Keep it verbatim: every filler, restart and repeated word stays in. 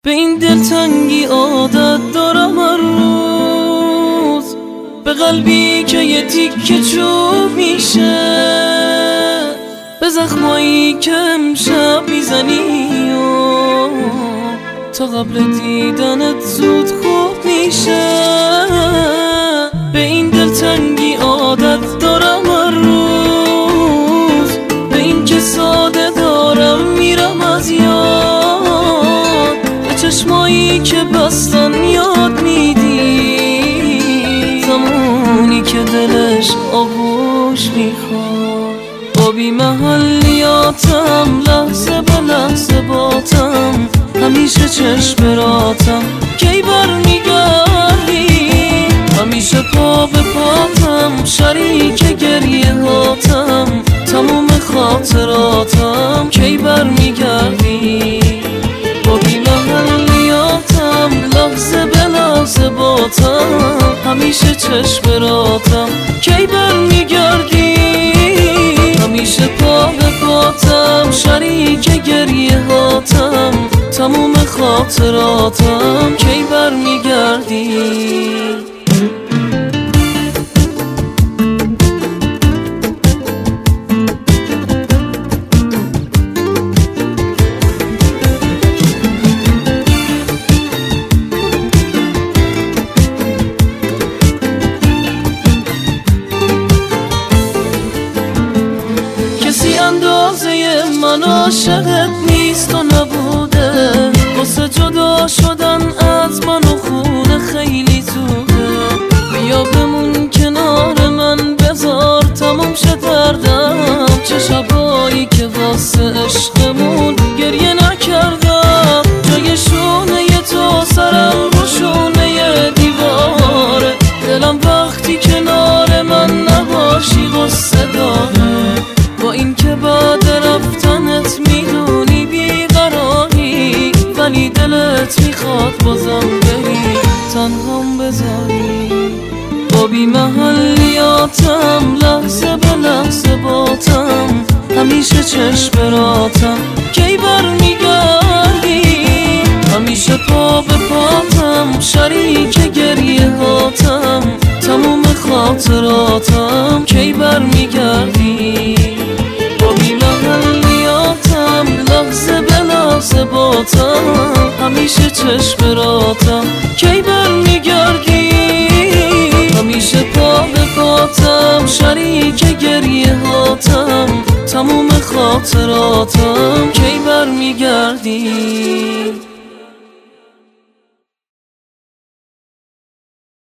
به این دلتنگی عادت دارم هر روز، به قلبی که یه تیکه چوب میشه، به زخمایی که امشب میزنی و تا قبل دیدنت زود خوب میشه. به این دلتنگی عادت دارم هر روز، به این که ساده دارم میرم از یاد، به چشمایی که بستن یاد میدی زمانی که دلش آغوش میخواد. با بی محلیاتم لحظه به لحظه باتم، همیشه چشم راتم کی بر میگردی، همیشه پا به پاتم شریک گریه هاتم، تموم خاطراتم کی بر میگردی. با بی محلیاتم لحظه به لحظه باتم، همیشه چشم راتم کی بر میگردی، همیشه پا به پاتم شریک گریه هاتم، تموم خاطراتم کی بر میگردی. کسی اندازه من عاشقت نیست و نبوده، واسه جدا شدن از من و خونه خیلی زوده. بیا بمون کنار من بذار تموم شه دردم، چه شبایی که واسه عشقمون گریه نکردم. جای شونه تو سرم رو شونه دیواره، دلم وقتی کنار من نباشی غصه داره. با این که بعد رفتنت میدونی بیقراری، ولی دلت میخواد بازم بری تنهام بذاری. با بی محلیاتم لحظه به لحظه باتم، همیشه چشم راتم کی بر میگردی، همیشه پا به پاتم شریک گریه هاتم، تموم خاطراتم کی بر میگردی. با بی محلیاتم لحظه به لحظه باتم، همیشه چشم راتم کی بر میگردی، همیشه پا به پاتم شریک گریه هاتم، تموم خاطراتم کی بر میگردی.